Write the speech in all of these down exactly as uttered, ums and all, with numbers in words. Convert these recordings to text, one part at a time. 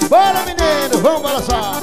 Bora, menino, vamos balançar.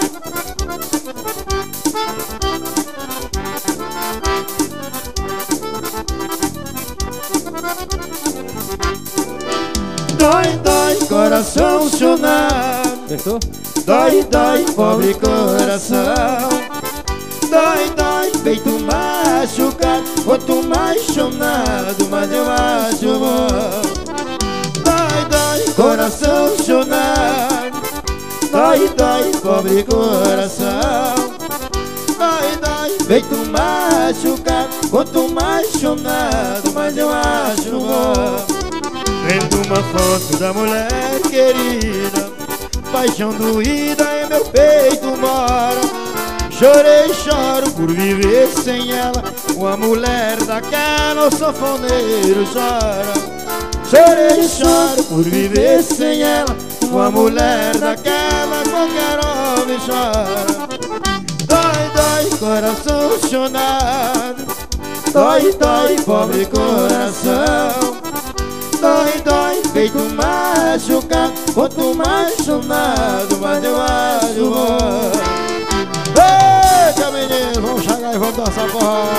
Dói, dói, coração chonado. Acertou? Dói, dói, pobre coração. Dói, dói, peito machucado. Outro mais chonado, mas eu acho bom. Dói, dói, coração chonado. Dói, dói, pobre coração. Dói, dói, peito machucado. Outro mais chonado, mas eu acho bom. Vendo uma foto da mulher querida, paixão doída em meu peito mora. Chorei e choro por viver sem ela. Uma mulher daquela o sanfoneiro chora. Chorei e choro por viver sem ela. Uma mulher daquela qualquer homem chora. Dói, dói, coração chonado. Dói, dói, pobre coração. Dói, dói, peito machucado. Quanto mais chonado, mas eu acho bom. Eita, menino, vamos chegar e vamos dançar forró.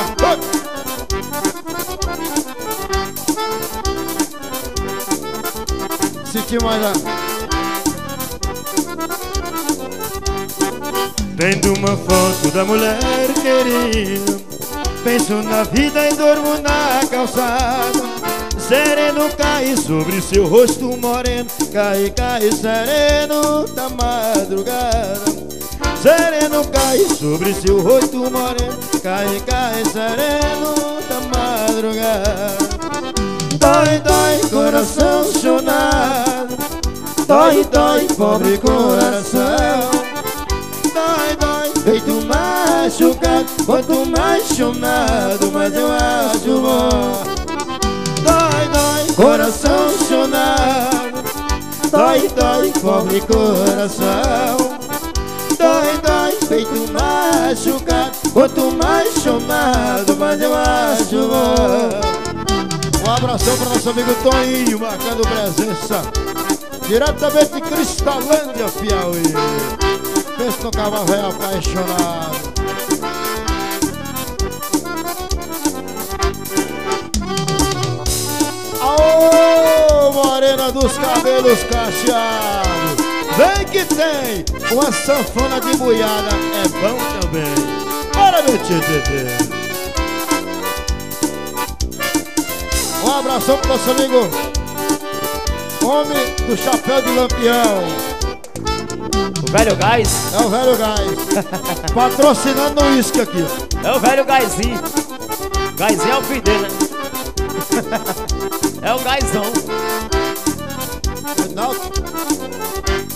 Sentir mais a... Vendo uma foto da mulher querida, penso na vida e dormo na calçada. Sereno cai sobre seu rosto moreno. Cai, cai, sereno da madrugada. Sereno cai sobre seu rosto moreno. Cai, cai, sereno da madrugada. Dói, dói, coração chonado. Dói, dói, pobre coração. Dói, dói, peito machucado. Quanto mais chonado, mais eu acho bom. Dói, dói, coração chonado. Dói, dói, pobre coração. Dói, dói, peito machucado. Quanto mais chonado, mais eu acho bom. Um abração para nosso amigo Toninho, marcando presença diretamente de Cristalândia, Piauí. Pensa no cavalo velho apaixonado. Aô, morena dos cabelos cacheados, vem que tem uma sanfona de buiada, é bom também. Bora, meu tio, tio. Um abração pro nosso amigo homem do chapéu de lampião, o velho gás. é o velho gás. Patrocinando o uísque aqui. É o velho gásinho. Gásinho é o filho dele, né? É o gásão. Não.